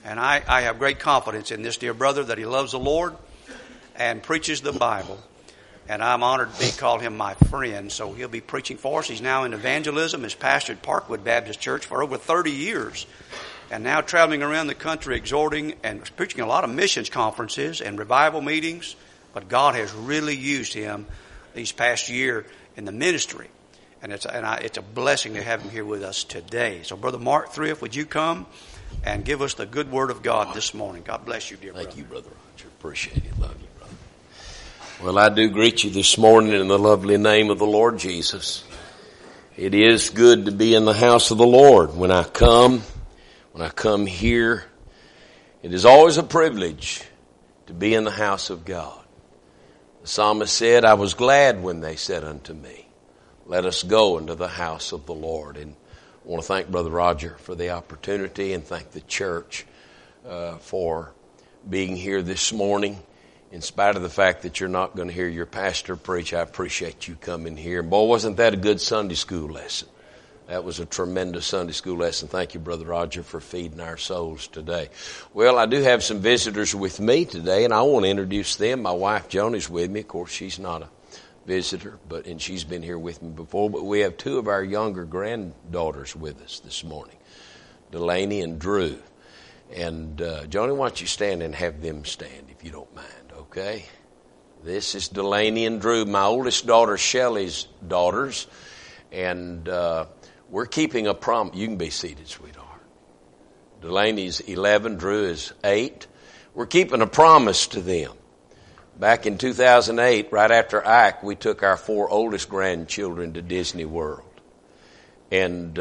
And I have great confidence in this dear brother that he loves the Lord and preaches the Bible. And I'm honored to call him my friend. So he'll be preaching for us. He's now in evangelism. He's pastored Parkwood Baptist Church for over 30 years. And now traveling around the country exhorting and preaching a lot of missions conferences and revival meetings. But God has really used him these past year in the ministry. And it's a blessing to have him here with us today. So Brother Mark Thrift, would you come and give us the good word of God this morning? God bless you, dear brother. Thank you, Brother Roger. Appreciate it. Love you, brother. Well, I do greet you this morning in the lovely name of the Lord Jesus. It is good to be in the house of the Lord. When I come here, it is always a privilege to be in the house of God. The psalmist said, I was glad when they said unto me, let us go into the house of the Lord. And I want to thank Brother Roger for the opportunity and thank the church for being here this morning. In spite of the fact that you're not going to hear your pastor preach, I appreciate you coming here. Boy, wasn't that a good Sunday school lesson? That was a tremendous Sunday school lesson. Thank you, Brother Roger, for feeding our souls today. Well, I do have some visitors with me today, and I want to introduce them. My wife, Joni's with me. Of course, she's not a visitor, and she's been here with me before. But we have two of our younger granddaughters with us this morning, Delaney and Drew. And Joni, why don't you stand and have them stand, if you don't mind, okay? This is Delaney and Drew, my oldest daughter, Shelley's daughters. And we're keeping a promise. You can be seated, sweetheart. Delaney's 11, Drew is 8. We're keeping a promise to them. Back in 2008, right after Ike, we took our 4 oldest grandchildren to Disney World. And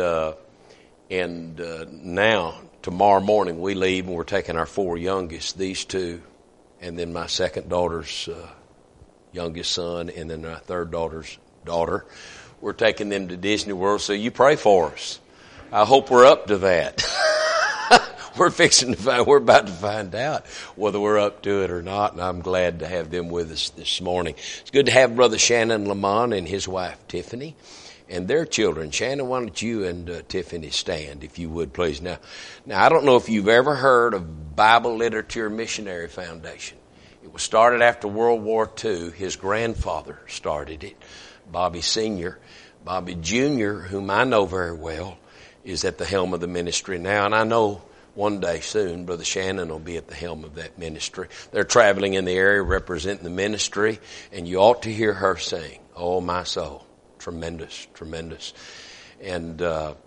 now, tomorrow morning, we leave and we're taking our 4 youngest, these 2, and then my second daughter's youngest son, and then my third daughter's daughter. We're taking them to Disney World, so you pray for us. I hope we're up to that. We're about to find out whether we're up to it or not, and I'm glad to have them with us this morning. It's good to have Brother Shannon Lamont and his wife Tiffany and their children. Shannon, why don't you and Tiffany stand, if you would, please. Now, I don't know if you've ever heard of Bible Literature Missionary Foundation. It was started after World War II. His grandfather started it, Bobby Sr. Bobby Jr., whom I know very well, is at the helm of the ministry now, and I know one day soon Brother Shannon will be at the helm of that ministry. They're traveling in the area representing the ministry, and you ought to hear her sing, Oh My Soul. Tremendous, tremendous. And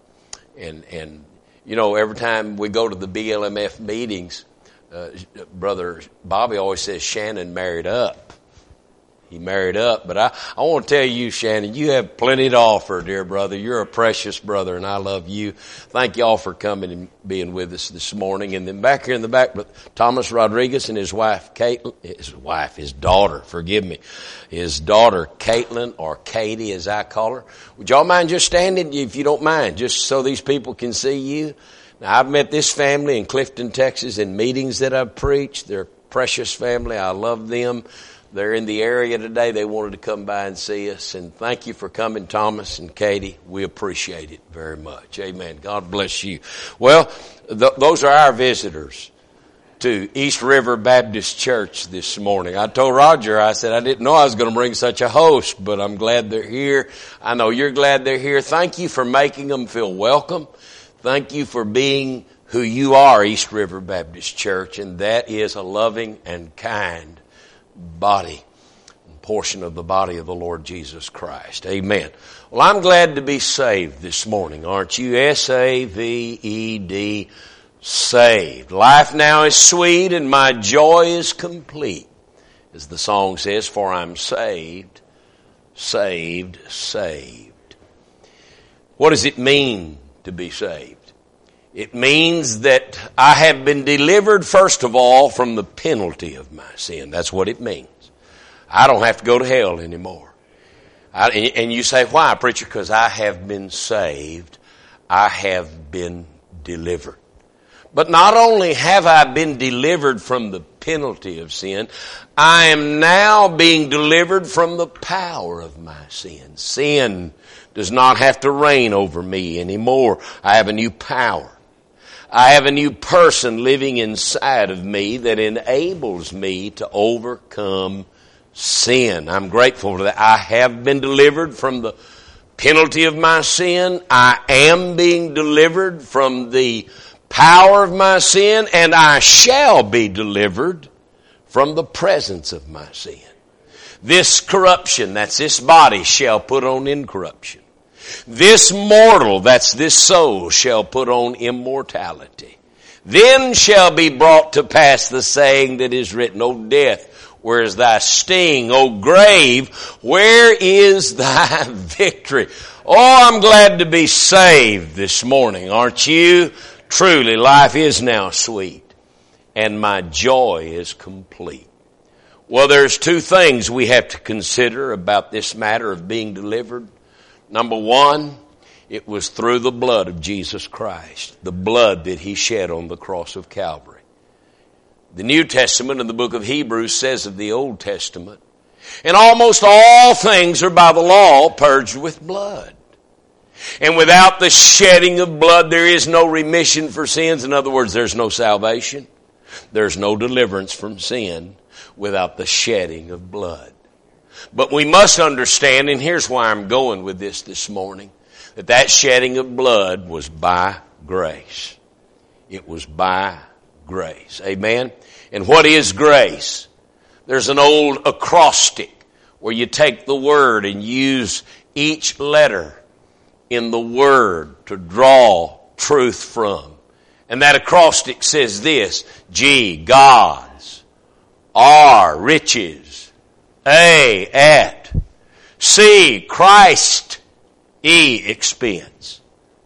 you know, every time we go to the BLMF meetings, Brother Bobby always says Shannon married up. He married up, but I want to tell you, Shannon, you have plenty to offer, dear brother. You're a precious brother, and I love you. Thank you all for coming and being with us this morning. And then back here in the back, Thomas Rodriguez and his wife, his daughter, his daughter, Caitlin, or Katie as I call her. Would y'all mind just standing, if you don't mind, just so these people can see you? Now, I've met this family in Clifton, Texas, in meetings that I've preached. They're a precious family. I love them. They're in the area today. They wanted to come by and see us. And thank you for coming, Thomas and Katie. We appreciate it very much. Amen. God bless you. Well, those are our visitors to East River Baptist Church this morning. I told Roger, I said, I didn't know I was going to bring such a host, but I'm glad they're here. I know you're glad they're here. Thank you for making them feel welcome. Thank you for being who you are, East River Baptist Church, and that is a loving and kind body, portion of the body of the Lord Jesus Christ. Amen. Well, I'm glad to be saved this morning, aren't you? S-A-V-E-D, saved. Life now is sweet and my joy is complete. As the song says, for I'm saved, saved, saved. What does it mean to be saved? It means that I have been delivered, first of all, from the penalty of my sin. That's what it means. I don't have to go to hell anymore. And you say, why, preacher? Because I have been saved. I have been delivered. But not only have I been delivered from the penalty of sin, I am now being delivered from the power of my sin. Sin does not have to reign over me anymore. I have a new power. I have a new person living inside of me that enables me to overcome sin. I'm grateful for that. I have been delivered from the penalty of my sin. I am being delivered from the power of my sin, and I shall be delivered from the presence of my sin. This corruption, that's this body, shall put on incorruption. This mortal, that's this soul, shall put on immortality. Then shall be brought to pass the saying that is written, O death, where is thy sting? O grave, where is thy victory? Oh, I'm glad to be saved this morning, aren't you? Truly, life is now sweet, and my joy is complete. Well, there's two things we have to consider about this matter of being delivered. Number one, it was through the blood of Jesus Christ, the blood that He shed on the cross of Calvary. The New Testament in the book of Hebrews says of the Old Testament, and almost all things are by the law purged with blood. And without the shedding of blood, there is no remission for sins. In other words, there's no salvation. There's no deliverance from sin without the shedding of blood. But we must understand, and here's why I'm going with this morning, that shedding of blood was by grace. It was by grace. Amen? And what is grace? There's an old acrostic where you take the word and use each letter in the word to draw truth from. And that acrostic says this: G, God's; R, riches; A, at; C, Christ; E, expense.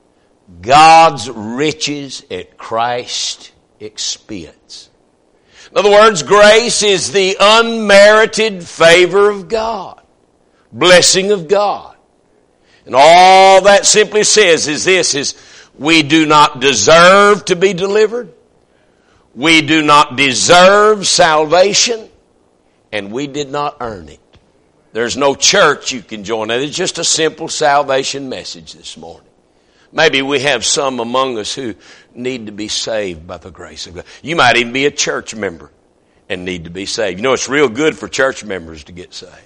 God's riches at Christ's expense. In other words, grace is the unmerited favor of God, blessing of God. And all that simply says is this, is we do not deserve to be delivered. We do not deserve salvation. And we did not earn it. There's no church you can join. It's just a simple salvation message this morning. Maybe we have some among us who need to be saved by the grace of God. You might even be a church member and need to be saved. You know, it's real good for church members to get saved.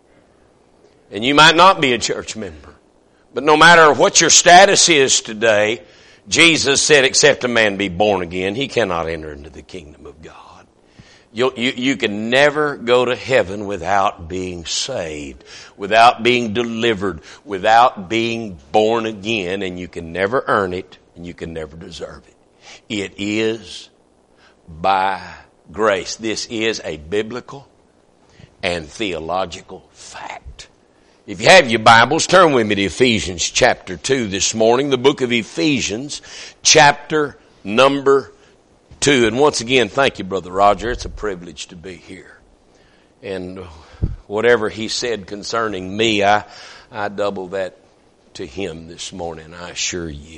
And you might not be a church member. But no matter what your status is today, Jesus said, except a man be born again, he cannot enter into the kingdom of God. You can never go to heaven without being saved, without being delivered, without being born again, and you can never earn it, and you can never deserve it. It is by grace. This is a biblical and theological fact. If you have your Bibles, turn with me to Ephesians chapter 2 this morning, the book of Ephesians, chapter number 2. And once again, thank you, Brother Roger. It's a privilege to be here. And whatever he said concerning me, I double that to him this morning, I assure you.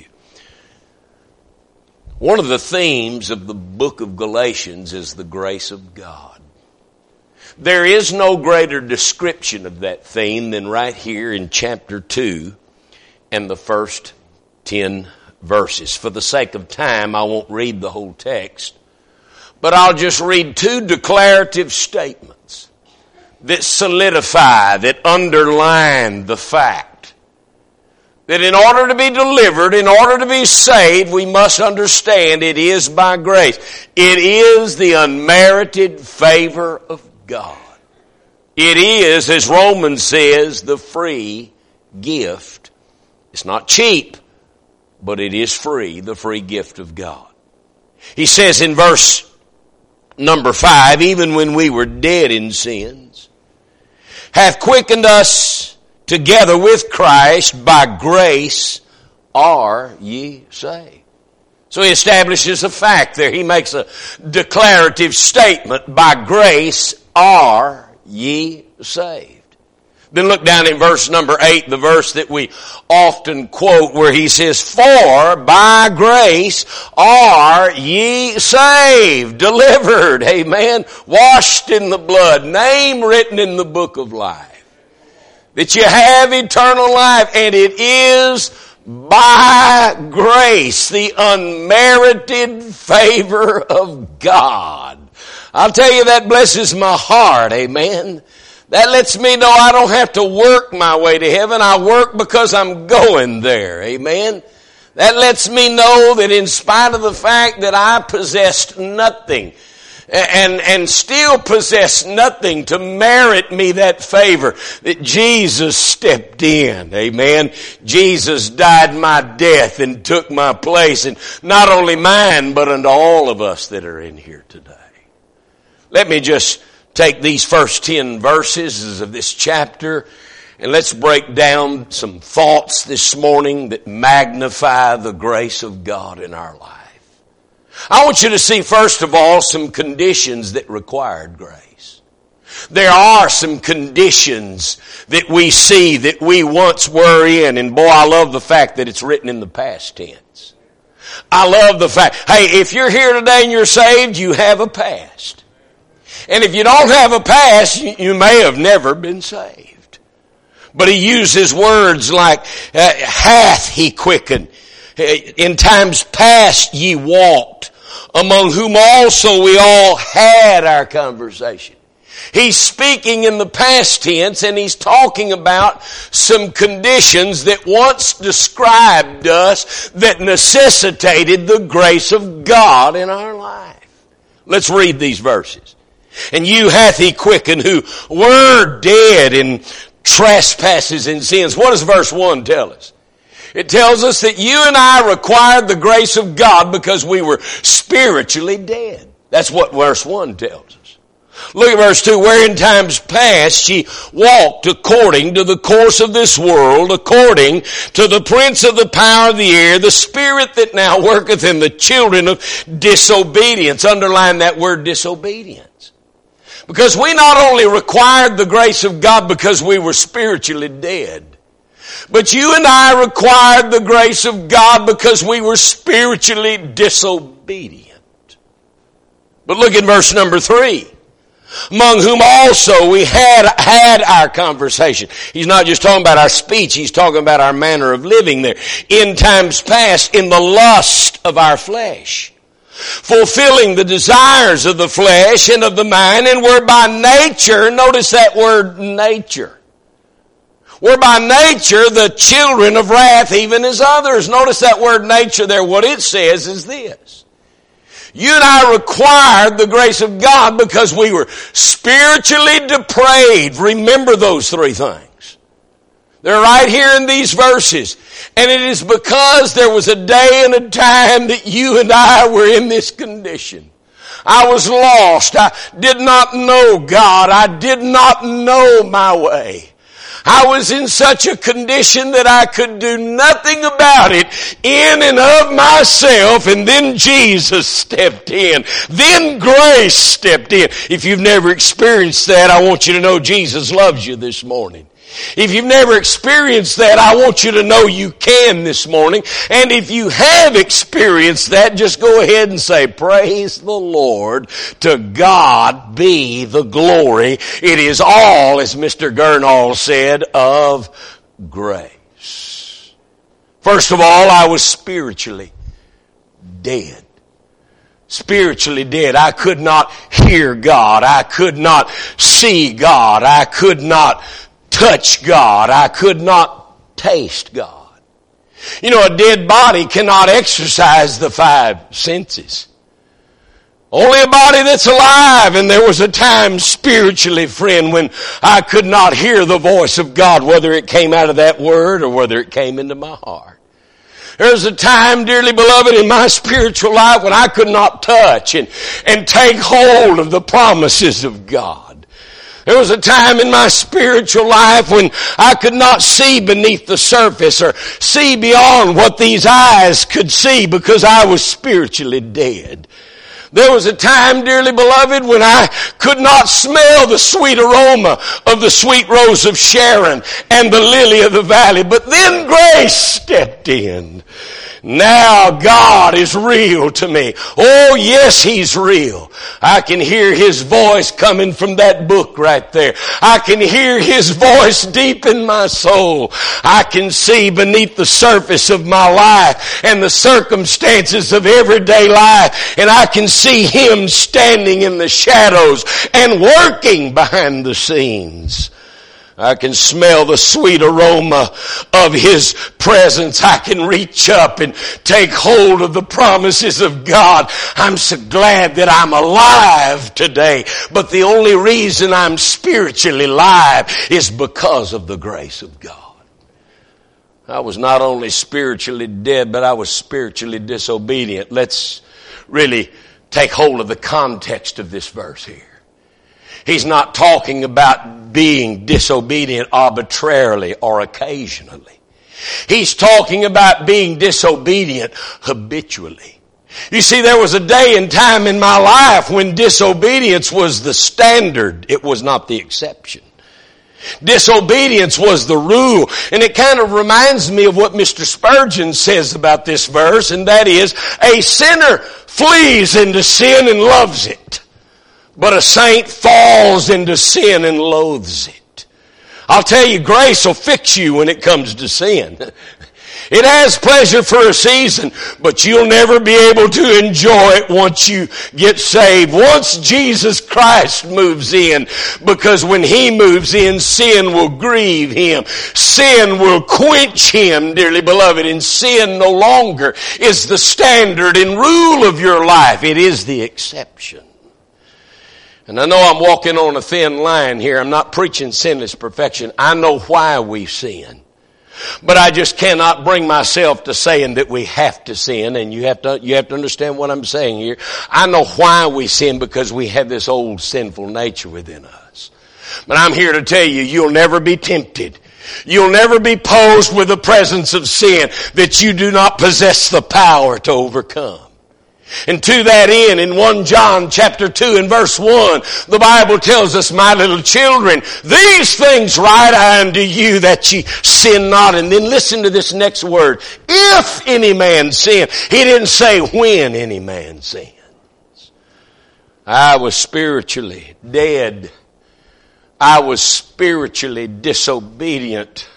One of the themes of the book of Galatians is the grace of God. There is no greater description of that theme than right here in chapter 2 and the first 10 verses. For the sake of time, I won't read the whole text, but I'll just read two declarative statements that solidify, that underline the fact that in order to be delivered, in order to be saved, we must understand it is by grace. It is the unmerited favor of God. It is, as Romans says, the free gift. It's not cheap, but it is free, the free gift of God. He says in verse number 5, even when we were dead in sins, hath quickened us together with Christ, by grace are ye saved. So he establishes a fact there. He makes a declarative statement, by grace are ye saved. Then look down in verse number 8, the verse that we often quote, where he says, for by grace are ye saved, delivered, amen, washed in the blood, name written in the book of life. That you have eternal life, and it is by grace, the unmerited favor of God. I'll tell you, that blesses my heart, amen. That lets me know I don't have to work my way to heaven. I work because I'm going there, amen. That lets me know that in spite of the fact that I possessed nothing, and still possess nothing to merit me that favor, that Jesus stepped in. Amen. Jesus died my death and took my place, and not only mine, but unto all of us that are in here today. Let me just take these first 10 verses of this chapter, and let's break down some thoughts this morning that magnify the grace of God in our life. I want you to see, first of all, some conditions that required grace. There are some conditions that we see that we once were in, and boy, I love the fact that it's written in the past tense. I love the fact, hey, if you're here today and you're saved, you have a past. And if you don't have a past, you may have never been saved. But he uses words like, hath he quickened. In times past ye walked, among whom also we all had our conversation. He's speaking in the past tense, and he's talking about some conditions that once described us that necessitated the grace of God in our life. Let's read these verses. And you hath he quickened who were dead in trespasses and sins. What does verse 1 tell us? It tells us that you and I required the grace of God because we were spiritually dead. That's what verse 1 tells us. Look at verse 2. Where in times past ye walked according to the course of this world, according to the prince of the power of the air, the spirit that now worketh in the children of disobedience. Underline that word disobedience. Because we not only required the grace of God because we were spiritually dead, but you and I required the grace of God because we were spiritually disobedient. But look at verse number 3. Among whom also we had our conversation. He's not just talking about our speech, he's talking about our manner of living there. In times past, in the lust of our flesh, fulfilling the desires of the flesh and of the mind, and were by nature, notice that word nature. We're by nature the children of wrath, even as others. Notice that word nature there. What it says is this. You and I required the grace of God because we were spiritually depraved. Remember those three things. They're right here in these verses. And it is because there was a day and a time that you and I were in this condition. I was lost. I did not know God. I did not know my way. I was in such a condition that I could do nothing about it in and of myself, and then Jesus stepped in. Then grace stepped in. If you've never experienced that, I want you to know Jesus loves you this morning. If you've never experienced that, I want you to know you can this morning. And if you have experienced that, just go ahead and say, praise the Lord, to God be the glory. It is all, as Mr. Gurnall said, of grace. First of all, I was spiritually dead. Spiritually dead. I could not hear God. I could not see God. I could not touch God. I could not taste God. You know, a dead body cannot exercise the five senses. Only a body that's alive. And there was a time spiritually, friend, when I could not hear the voice of God, whether it came out of that word or whether it came into my heart. There was a time, dearly beloved, in my spiritual life when I could not touch and take hold of the promises of God. There was a time in my spiritual life when I could not see beneath the surface or see beyond what these eyes could see because I was spiritually dead. There was a time, dearly beloved, when I could not smell the sweet aroma of the sweet rose of Sharon and the lily of the valley. But then grace stepped in. Now God is real to me. Oh yes, He's real. I can hear His voice coming from that book right there. I can hear His voice deep in my soul. I can see beneath the surface of my life and the circumstances of everyday life. And I can see Him standing in the shadows and working behind the scenes. I can smell the sweet aroma of His presence. I can reach up and take hold of the promises of God. I'm so glad that I'm alive today. But the only reason I'm spiritually alive is because of the grace of God. I was not only spiritually dead, but I was spiritually disobedient. Let's really take hold of the context of this verse here. He's not talking about being disobedient arbitrarily or occasionally. He's talking about being disobedient habitually. You see, there was a day and time in my life when disobedience was the standard. It was not the exception. Disobedience was the rule. And it kind of reminds me of what Mr. Spurgeon says about this verse, and that is, a sinner flees into sin and loves it. But a saint falls into sin and loathes it. I'll tell you, grace will fix you when it comes to sin. It has pleasure for a season, but you'll never be able to enjoy it once you get saved. Once Jesus Christ moves in, because when He moves in, sin will grieve Him. Sin will quench Him, dearly beloved, and sin no longer is the standard and rule of your life. It is the exception. And I know I'm walking on a thin line here. I'm not preaching sinless perfection. I know why we sin. But I just cannot bring myself to saying that we have to sin. And you have to understand what I'm saying here. I know why we sin, because we have this old sinful nature within us. But I'm here to tell you, you'll never be tempted. You'll never be posed with the presence of sin that you do not possess the power to overcome. And to that end, in 1 John chapter 2 and verse 1, the Bible tells us, my little children, these things write I unto you, that ye sin not. And then listen to this next word. If any man sin. He didn't say when any man sins. I was spiritually dead. I was spiritually disobedient.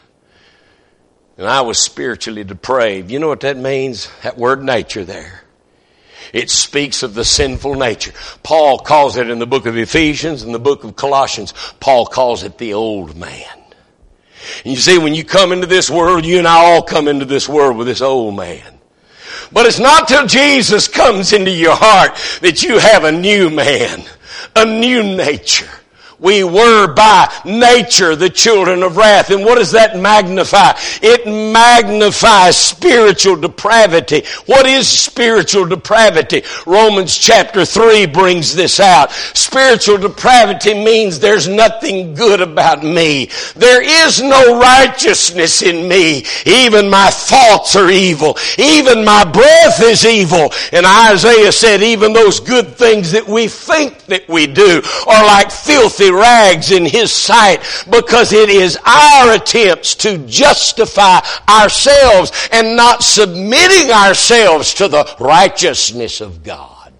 And I was spiritually depraved. You know what that means? That word nature there. It speaks of the sinful nature. Paul calls it in the book of Ephesians and the book of Colossians. Paul calls it the old man. And you see, when you come into this world, you and I all come into this world with this old man. But it's not till Jesus comes into your heart that you have a new man, a new nature. We were by nature the children of wrath. And what does that magnify? It magnifies spiritual depravity. What is spiritual depravity? Romans chapter 3 brings this out. Spiritual depravity means there's nothing good about me. There is no righteousness in me. Even my thoughts are evil. Even my breath is evil. And Isaiah said even those good things that we think that we do are like filthy rags in His sight, because it is our attempts to justify ourselves and not submitting ourselves to the righteousness of God.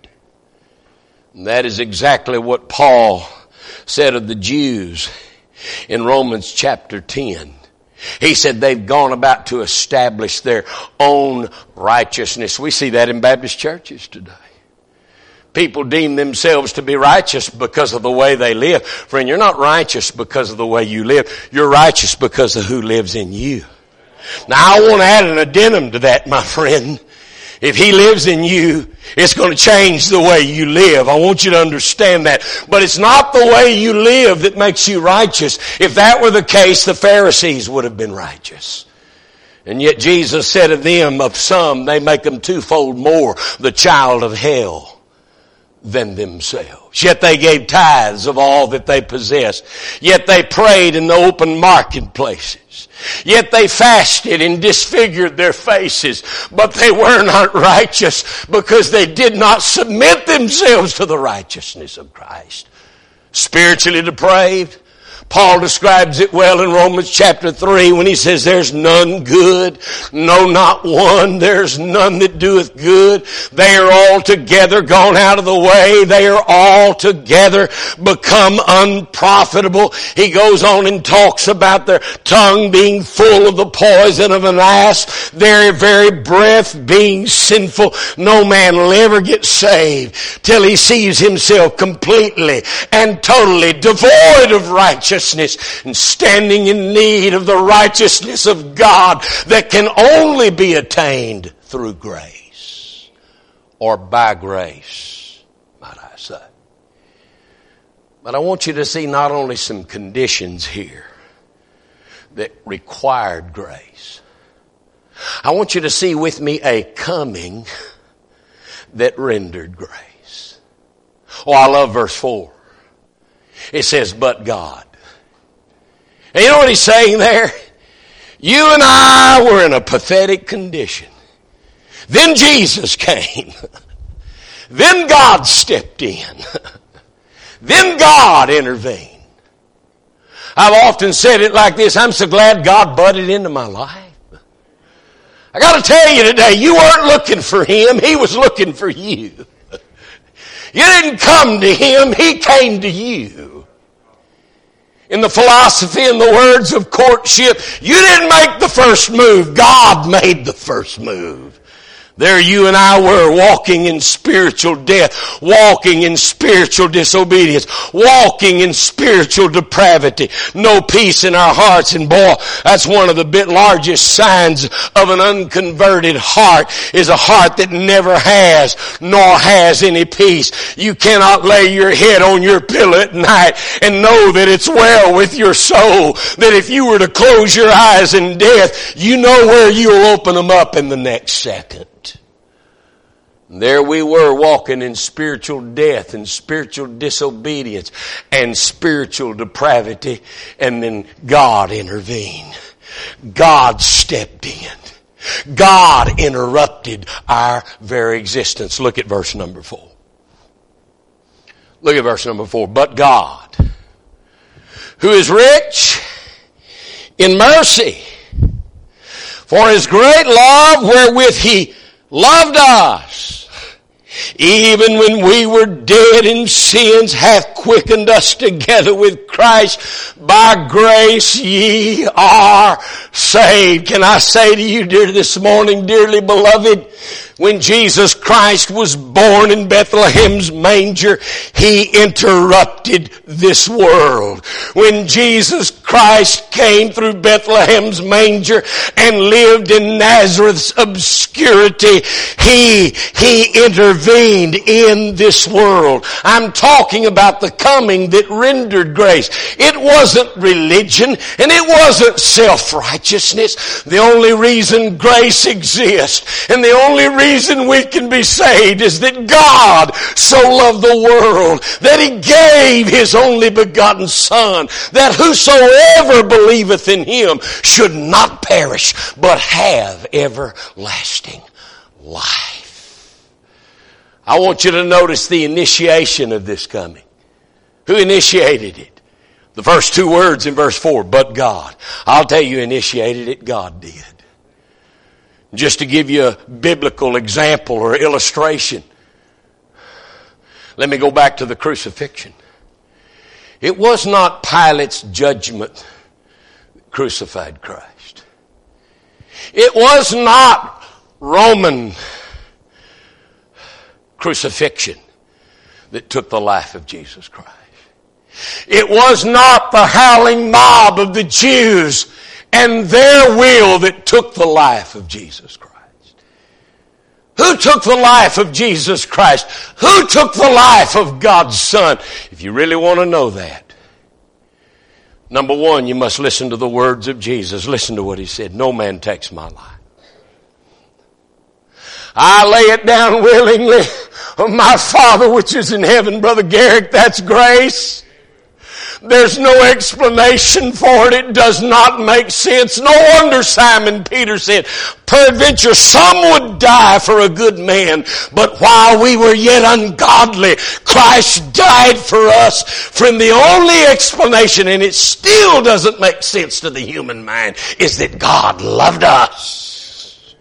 And that is exactly what Paul said of the Jews in Romans chapter 10. He said they've gone about to establish their own righteousness. We see that in Baptist churches today. People deem themselves to be righteous because of the way they live. Friend, you're not righteous because of the way you live. You're righteous because of who lives in you. Now, I want to add an addendum to that, my friend. If He lives in you, it's going to change the way you live. I want you to understand that. But it's not the way you live that makes you righteous. If that were the case, the Pharisees would have been righteous. And yet Jesus said of them, of some, they make them twofold more the child of hell than themselves. Yet they gave tithes of all that they possessed. Yet they prayed in the open marketplaces. Yet they fasted and disfigured their faces. But they were not righteous because they did not submit themselves to the righteousness of Christ. Spiritually depraved. Paul describes it well in Romans chapter 3 when he says, there's none good, no, not one. There's none that doeth good. They are all together gone out of the way. They are all together become unprofitable. He goes on and talks about their tongue being full of the poison of an asp, their very breath being sinful. No man will ever get saved till he sees himself completely and totally devoid of righteousness and standing in need of the righteousness of God that can only be attained through grace, or by grace, might I say. But I want you to see not only some conditions here that required grace. I want you to see with me a coming that rendered grace. Oh, I love verse 4. It says, but God. And you know what he's saying there? You and I were in a pathetic condition. Then Jesus came. Then God stepped in. Then God intervened. I've often said it like this, I'm so glad God butted into my life. I got to tell you today, you weren't looking for Him, He was looking for you. You didn't come to Him, He came to you. In the philosophy and the words of courtship, you didn't make the first move, God made the first move. There you and I were walking in spiritual death, walking in spiritual disobedience, walking in spiritual depravity, no peace in our hearts. And boy, that's one of the largest signs of an unconverted heart, is a heart that never has nor has any peace. You cannot lay your head on your pillow at night and know that it's well with your soul, that if you were to close your eyes in death, you know where you'll open them up in the next second. There we were walking in spiritual death and spiritual disobedience and spiritual depravity, and then God intervened. God stepped in. God interrupted our very existence. Look at verse number 4. Look at verse number 4. But God, who is rich in mercy, for His great love wherewith He loved us, even when we were dead in sins, hath quickened us together with Christ. By grace ye are saved. Can I say to you, dear, this morning, dearly beloved, when Jesus Christ was born in Bethlehem's manger, He interrupted this world. When Jesus Christ came through Bethlehem's manger and lived in Nazareth's obscurity, He intervened in this world. I'm talking about the coming that rendered grace. It wasn't religion and it wasn't self-righteousness. The only reason grace exists and the only reason we can be saved is that God so loved the world that He gave His only begotten Son, that whosoever believeth in Him should not perish but have everlasting life. I want you to notice the initiation of this coming. Who initiated it? The first two words in verse 4, but God. I'll tell you who initiated it, God did. Just to give you a biblical example or illustration, let me go back to the crucifixion. It was not Pilate's judgment that crucified Christ. It was not Roman crucifixion that took the life of Jesus Christ. It was not the howling mob of the Jews and their will that took the life of Jesus Christ. Who took the life of Jesus Christ? Who took the life of God's Son? If you really want to know that, number one, you must listen to the words of Jesus. Listen to what He said. No man takes my life. I lay it down willingly of my Father which is in heaven. Brother Garrick, that's grace. There's no explanation for it. It does not make sense. No wonder Simon Peter said, peradventure some would die for a good man, but while we were yet ungodly, Christ died for us. Friend, the only explanation, and it still doesn't make sense to the human mind, is that God loved us.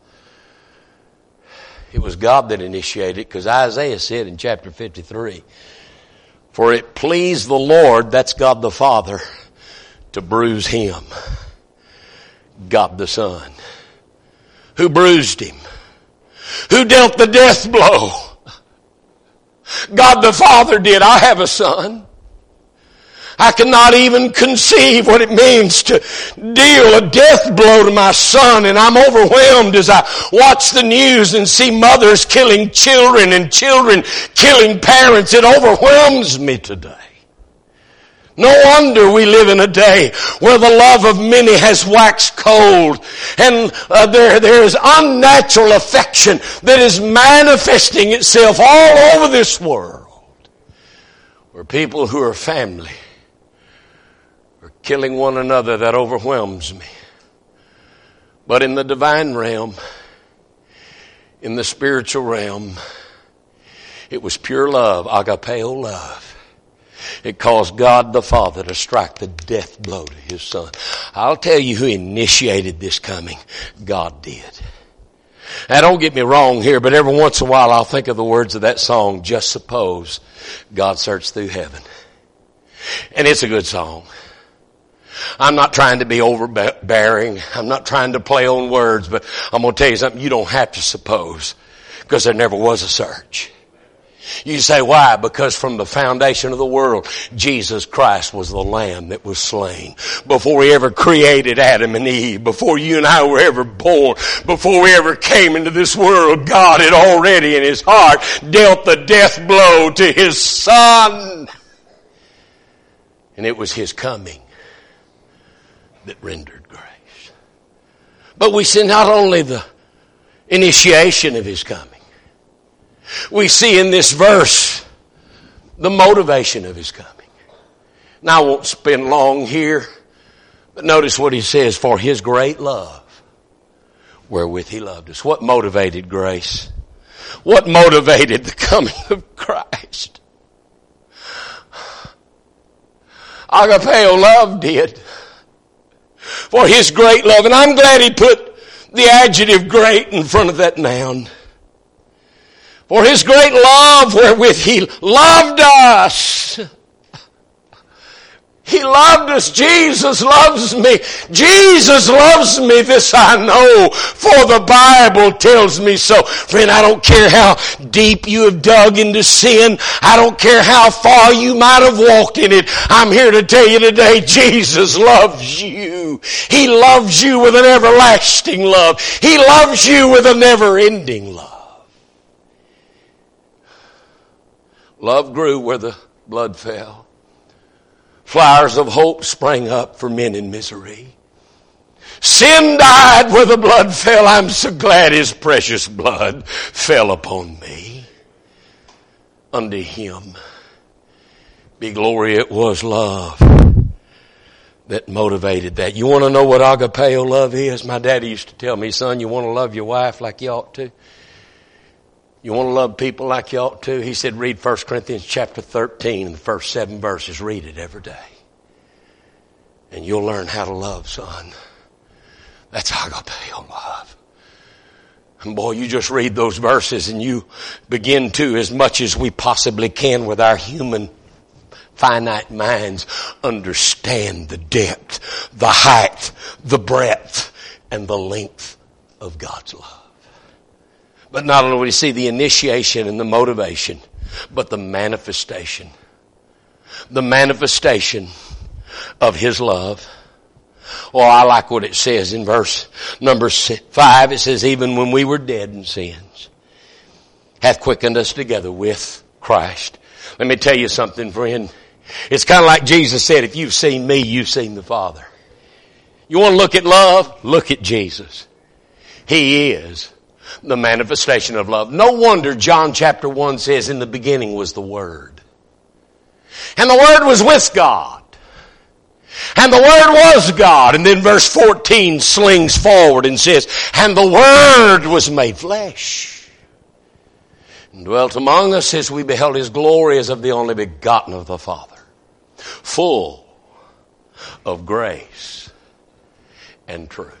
It was God that initiated it, because Isaiah said in chapter 53, for it pleased the Lord, that's God the Father, to bruise him. God the Son. Who bruised him? Who dealt the death blow? God the Father did. I have a son. I cannot even conceive what it means to deal a death blow to my son, and I'm overwhelmed as I watch the news and see mothers killing children and children killing parents. It overwhelms me today. No wonder we live in a day where the love of many has waxed cold, and there is unnatural affection that is manifesting itself all over this world, where people who are family are killing one another. That overwhelms me. But in the divine realm, in the spiritual realm, it was pure love, agapeo love. It caused God the Father to strike the death blow to his son. I'll tell you who initiated this coming. God did. Now don't get me wrong here, but every once in a while I'll think of the words of that song, Just Suppose God Searched Through Heaven. And it's a good song. I'm not trying to be overbearing. I'm not trying to play on words, but I'm going to tell you something. You don't have to suppose, because there never was a search. You say, why? Because from the foundation of the world, Jesus Christ was the Lamb that was slain. Before he ever created Adam and Eve, before you and I were ever born, before we ever came into this world, God had already in his heart dealt the death blow to his son. And it was his coming that rendered grace. But we see not only the initiation of his coming, we see in this verse the motivation of his coming. Now I won't spend long here, but notice what he says, for his great love wherewith he loved us. What motivated grace? What motivated the coming of Christ? Agapeo love did. For his great love. And I'm glad he put the adjective great in front of that noun. For his great love wherewith he loved us. He loved us. Jesus loves me. Jesus loves me. This I know, for the Bible tells me so. Friend, I don't care how deep you have dug into sin. I don't care how far you might have walked in it. I'm here to tell you today, Jesus loves you. He loves you with an everlasting love. He loves you with a never-ending love. Love grew where the blood fell. Flowers of hope sprang up for men in misery. Sin died where the blood fell. I'm so glad his precious blood fell upon me. Unto him be glory. It was love that motivated that. You want to know what agapeo love is? My daddy used to tell me, son, you want to love your wife like you ought to? You want to love people like you ought to? He said, read 1 Corinthians chapter 13 and the first 7 verses. Read it every day. And you'll learn how to love, son. That's agapeo love. And boy, you just read those verses and you begin to, as much as we possibly can with our human finite minds, understand the depth, the height, the breadth, and the length of God's love. But not only do we see the initiation and the motivation, but the manifestation. The manifestation of his love. Oh, I like what it says in verse number 5. It says, even when we were dead in sins, hath quickened us together with Christ. Let me tell you something, friend. It's kind of like Jesus said, if you've seen me, you've seen the Father. You want to look at love? Look at Jesus. He is the manifestation of love. No wonder John chapter 1 says, in the beginning was the Word. And the Word was with God. And the Word was God. And then verse 14 slings forward and says, and the Word was made flesh, and dwelt among us, as we beheld His glory as of the only begotten of the Father, full of grace and truth.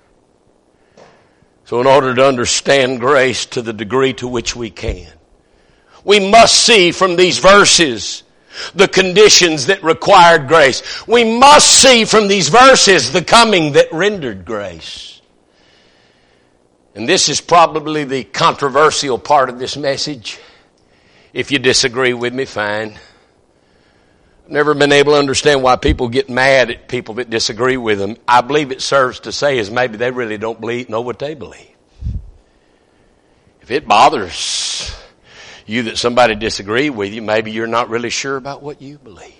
So in order to understand grace to the degree to which we can, we must see from these verses the conditions that required grace. We must see from these verses the coming that rendered grace. And this is probably the controversial part of this message. If you disagree with me, fine. I've never been able to understand why people get mad at people that disagree with them. I believe it serves to say is maybe they really don't know what they believe. If it bothers you that somebody disagree with you, maybe you're not really sure about what you believe.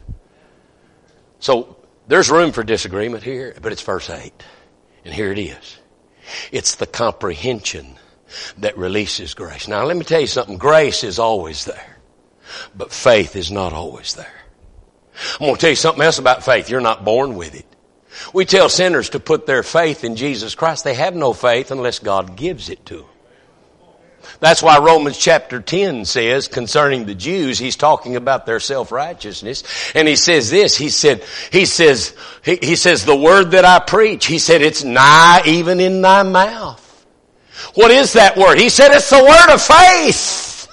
So there's room for disagreement here, but it's verse 8. And here it is. It's the comprehension that releases grace. Now let me tell you something. Grace is always there, but faith is not always there. I'm going to tell you something else about faith. You're not born with it. We tell sinners to put their faith in Jesus Christ. They have no faith unless God gives it to them. That's why Romans chapter 10 says concerning the Jews, he's talking about their self-righteousness. And he says this, he says, the word that I preach, he said, it's nigh even in thy mouth. What is that word? He said, it's the word of faith.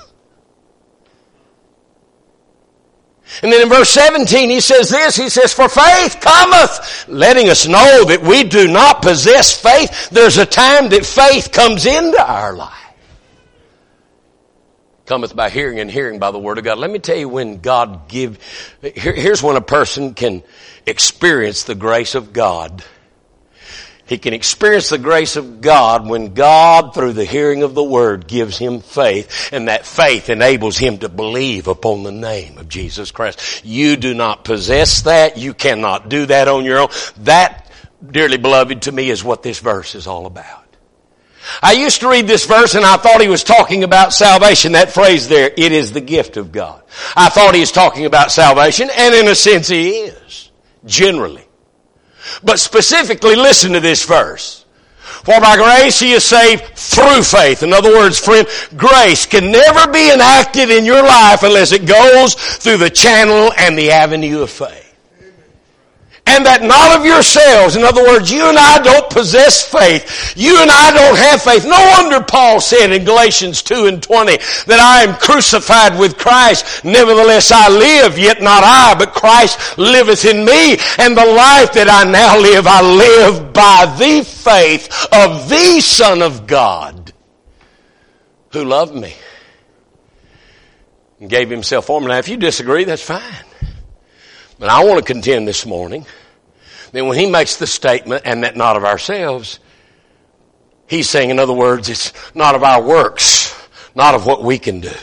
And then in verse 17 he says this, he says, for faith cometh, letting us know that we do not possess faith. There's a time that faith comes into our life. Cometh by hearing, and hearing by the word of God. Let me tell you when God here's when a person can experience the grace of God. He can experience the grace of God when God, through the hearing of the word, gives him faith, and that faith enables him to believe upon the name of Jesus Christ. You do not possess that. You cannot do that on your own. That, dearly beloved, to me is what this verse is all about. I used to read this verse and I thought he was talking about salvation. That phrase there, it is the gift of God. I thought he was talking about salvation, and in a sense he is, generally. But specifically, listen to this verse. For by grace he is saved through faith. In other words, friend, grace can never be enacted in your life unless it goes through the channel and the avenue of faith. And that not of yourselves. In other words, you and I don't possess faith. You and I don't have faith. No wonder Paul said in Galatians 2:20 that I am crucified with Christ. Nevertheless I live, yet not I, but Christ liveth in me. And the life that I now live, I live by the faith of the Son of God, who loved me and gave himself for me. Now if you disagree, that's fine. But I want to contend this morning that when he makes the statement, and that not of ourselves, he's saying, in other words, it's not of our works, not of what we can do.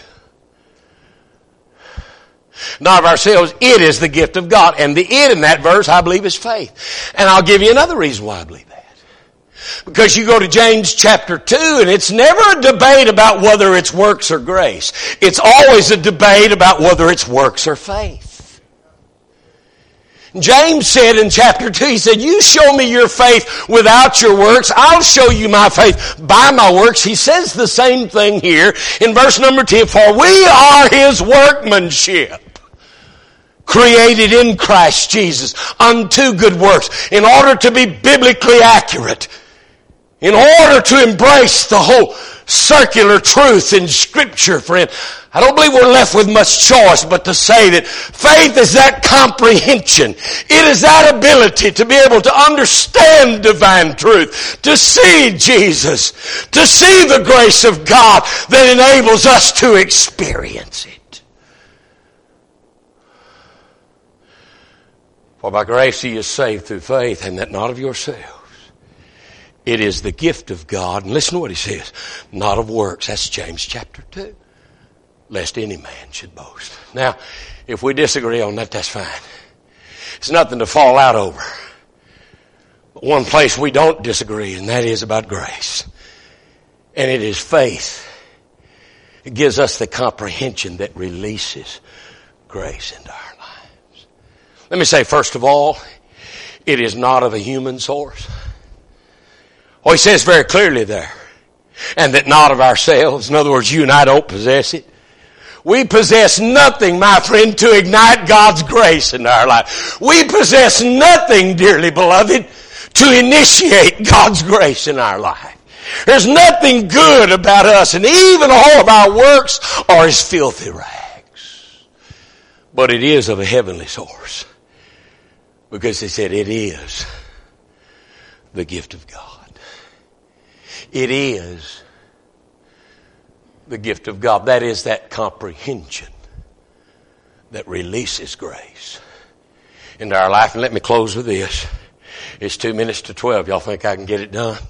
Not of ourselves, it is the gift of God. And the it in that verse, I believe, is faith. And I'll give you another reason why I believe that. Because you go to James chapter 2, and it's never a debate about whether it's works or grace. It's always a debate about whether it's works or faith. James said in chapter 2, he said, you show me your faith without your works, I'll show you my faith by my works. He says the same thing here in verse number 10, for we are his workmanship, created in Christ Jesus unto good works. In order to be biblically accurate, in order to embrace the whole circular truth in Scripture, friend, I don't believe we're left with much choice but to say that faith is that comprehension. It is that ability to be able to understand divine truth, to see Jesus, to see the grace of God that enables us to experience it. For by grace he is saved through faith, and that not of yourselves. It is the gift of God. And listen to what he says. Not of works. That's James chapter 2. Lest any man should boast. Now, if we disagree on that, that's fine. It's nothing to fall out over. But one place we don't disagree, and that is about grace. And it is faith. It gives us the comprehension that releases grace into our lives. Let me say, first of all, it is not of a human source. Oh, he says very clearly there. And that not of ourselves. In other words, you and I don't possess it. We possess nothing, my friend, to ignite God's grace in our life. We possess nothing, dearly beloved, to initiate God's grace in our life. There's nothing good about us, and even all of our works are as filthy rags. But it is of a heavenly source. Because he said it is the gift of God. It is the gift of God. That is that comprehension that releases grace into our life. And let me close with this. It's 2 minutes to 12. Y'all think I can get it done?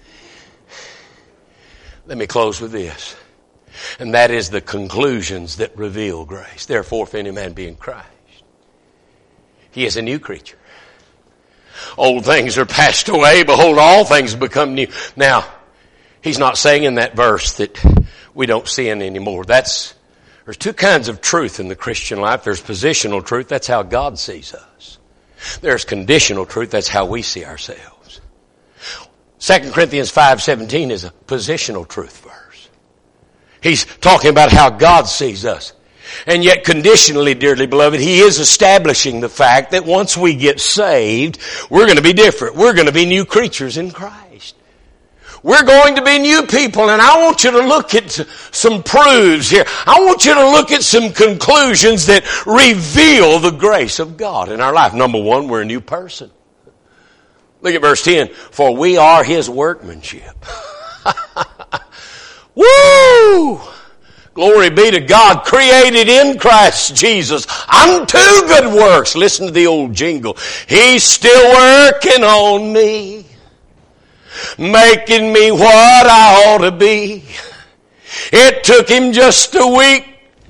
Let me close with this. And that is the conclusions that reveal grace. Therefore, if any man be in Christ, he is a new creature. Old things are passed away. Behold, all things become new. Now, he's not saying in that verse that we don't sin anymore. There's two kinds of truth in the Christian life. There's positional truth. That's how God sees us. There's conditional truth. That's how we see ourselves. 2 Corinthians 5:17 is a positional truth verse. He's talking about how God sees us. And yet conditionally, dearly beloved, he is establishing the fact that once we get saved, we're going to be different. We're going to be new creatures in Christ. We're going to be new people, and I want you to look at some proofs here. I want you to look at some conclusions that reveal the grace of God in our life. Number one, we're a new person. Look at verse 10. For we are his workmanship. Woo! Glory be to God, created in Christ Jesus unto good works. Listen to the old jingle. He's still working on me, making me what I ought to be. It took him just a week.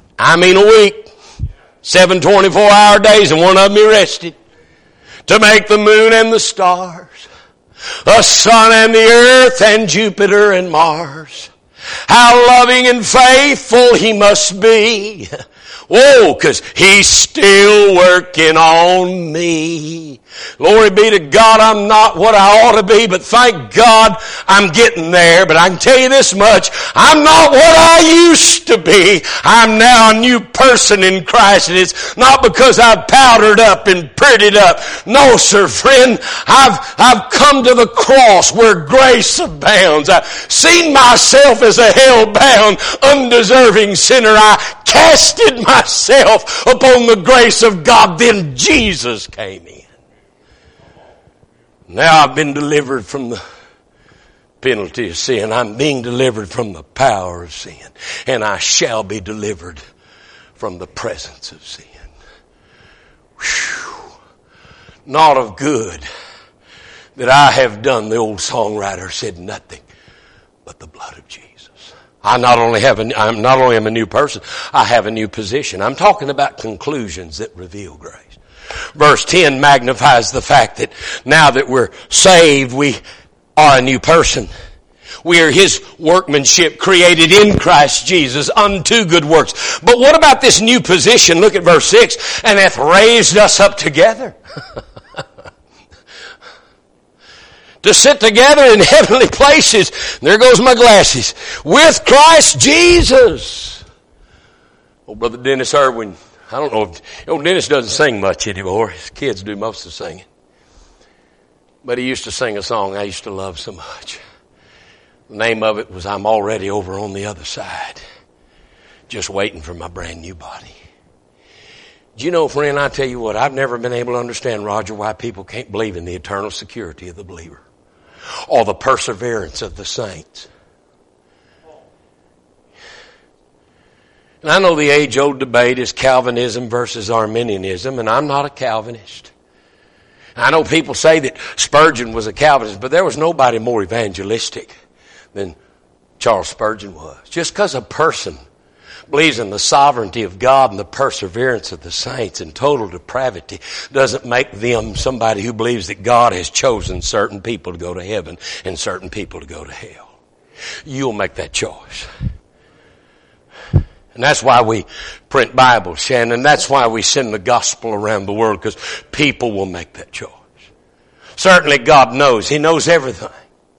7 24-hour days, and one of them he rested, to make the moon and the stars, the sun and the earth and Jupiter and Mars. How loving and faithful he must be. Whoa, 'cause he's still working on me. Glory be to God, I'm not what I ought to be, but thank God I'm getting there. But I can tell you this much, I'm not what I used to be. I'm now a new person in Christ, and it's not because I've powdered up and prettied up. No, sir, friend, I've come to the cross where grace abounds. I've seen myself as a hell-bound, undeserving sinner. I casted myself upon the grace of God. Then Jesus came in. Now I've been delivered from the penalty of sin. I'm being delivered from the power of sin. And I shall be delivered from the presence of sin. Whew. Not of good that I have done, the old songwriter said, nothing but the blood of Jesus. I'm not only am a new person, I have a new position. I'm talking about conclusions that reveal grace. Verse 10 magnifies the fact that now that we're saved, we are a new person. We are his workmanship, created in Christ Jesus unto good works. But what about this new position? Look at verse 6. And hath raised us up together. To sit together in heavenly places. There goes my glasses. With Christ Jesus. Oh, Brother Dennis Irwin. I don't know if, Dennis doesn't sing much anymore. His kids do most of the singing. But he used to sing a song I used to love so much. The name of it was I'm Already Over on the Other Side. Just waiting for my brand new body. Do you know, friend, I tell you what, I've never been able to understand, Roger, why people can't believe in the eternal security of the believer. Or the perseverance of the saints. And I know the age-old debate is Calvinism versus Arminianism, and I'm not a Calvinist. I know people say that Spurgeon was a Calvinist, but there was nobody more evangelistic than Charles Spurgeon was. Just because a person believes in the sovereignty of God and the perseverance of the saints and total depravity doesn't make them somebody who believes that God has chosen certain people to go to heaven and certain people to go to hell. You'll make that choice. And that's why we print Bibles, Shannon. That's why we send the gospel around the world, because people will make that choice. Certainly God knows. He knows everything.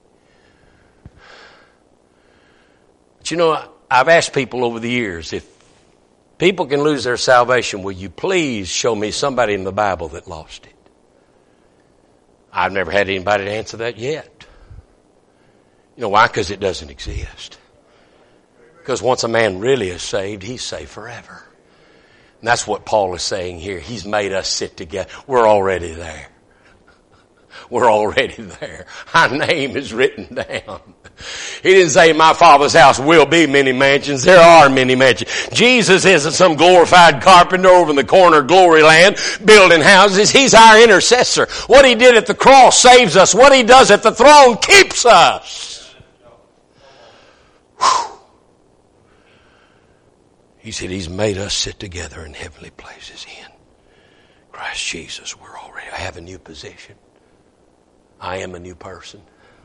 But you know, I've asked people over the years, if people can lose their salvation, will you please show me somebody in the Bible that lost it? I've never had anybody to answer that yet. You know why? Because it doesn't exist. Because once a man really is saved, he's saved forever. And that's what Paul is saying here. He's made us sit together. We're already there. We're already there. Our name is written down. He didn't say my Father's house will be many mansions. There are many mansions. Jesus isn't some glorified carpenter over in the corner of glory land building houses. He's our intercessor. What He did at the cross saves us. What He does at the throne keeps us. Whew. He said He's made us sit together in heavenly places in Christ Jesus. I have a new position. I am a new person.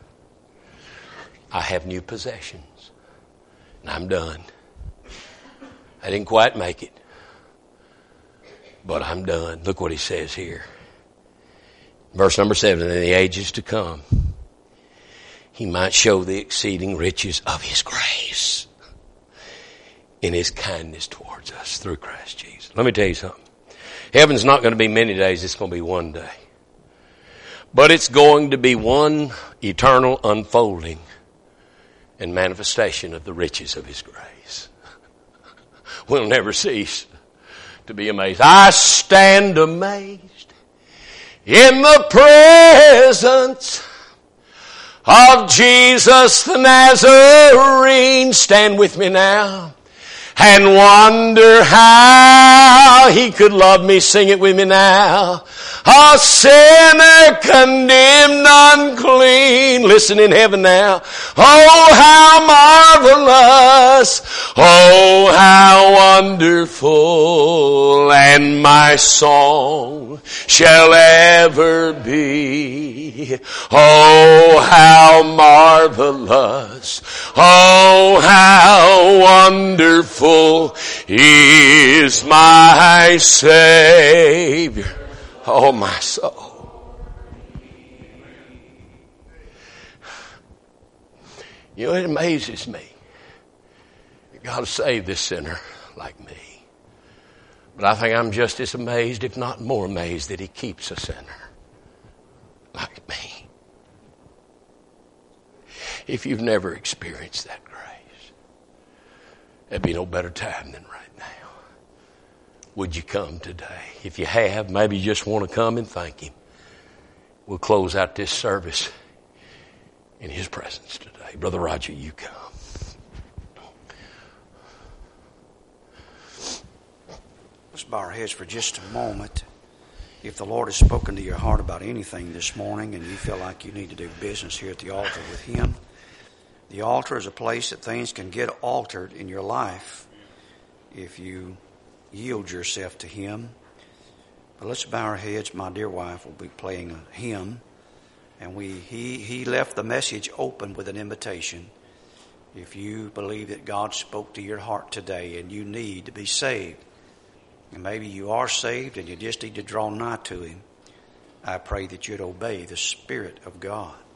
I have new possessions. And I'm done. I didn't quite make it. But I'm done. Look what he says here. Verse number 7, in the ages to come, He might show the exceeding riches of His grace in His kindness towards us through Christ Jesus. Let me tell you something. Heaven's not going to be many days. It's going to be one day. But it's going to be one eternal unfolding and manifestation of the riches of His grace. We'll never cease to be amazed. I stand amazed in the presence of Jesus the Nazarene. Stand with me now. And wonder how He could love me. Sing it with me now. A sinner condemned unclean. Listen in heaven now. Oh, how marvelous. Oh, how wonderful. And my song shall ever be. Oh, how marvelous. Oh, how wonderful is my Savior. Oh, my soul. You know, it amazes me that God saved this sinner like me. But I think I'm just as amazed, if not more amazed, that He keeps a sinner like me. If you've never experienced that grace, there'd be no better time than right now. Would you come today? If you have, maybe you just want to come and thank Him. We'll close out this service in His presence today. Brother Roger, you come. Let's bow our heads for just a moment. If the Lord has spoken to your heart about anything this morning and you feel like you need to do business here at the altar with Him, the altar is a place that things can get altered in your life if you yield yourself to Him. But let's bow our heads. My dear wife will be playing a hymn. And he left the message open with an invitation. If you believe that God spoke to your heart today and you need to be saved, and maybe you are saved and you just need to draw nigh to Him, I pray that you'd obey the Spirit of God.